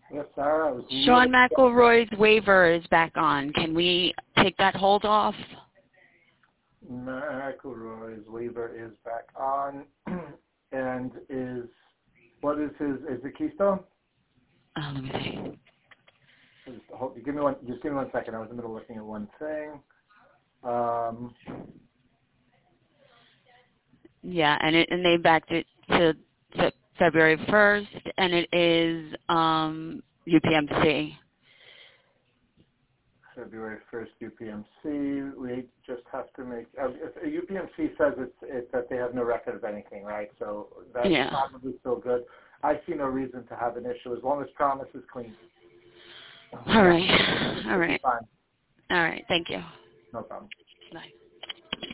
Yes, Sarah. Sean McElroy's waiver is back on. Can we take that hold off? McElroy's waiver is back on, and is the Keystone? Let me see. Give me 1 second. I was in the middle of looking at one thing. Yeah, and they backed it to February 1st, and it is UPMC. February 1st, UPMC. We just have to make. If UPMC says it's that they have no record of anything, right? So that's probably still good. I see no reason to have an issue as long as Promise is clean. All right. Fine. All right. Thank you. No problem. Bye.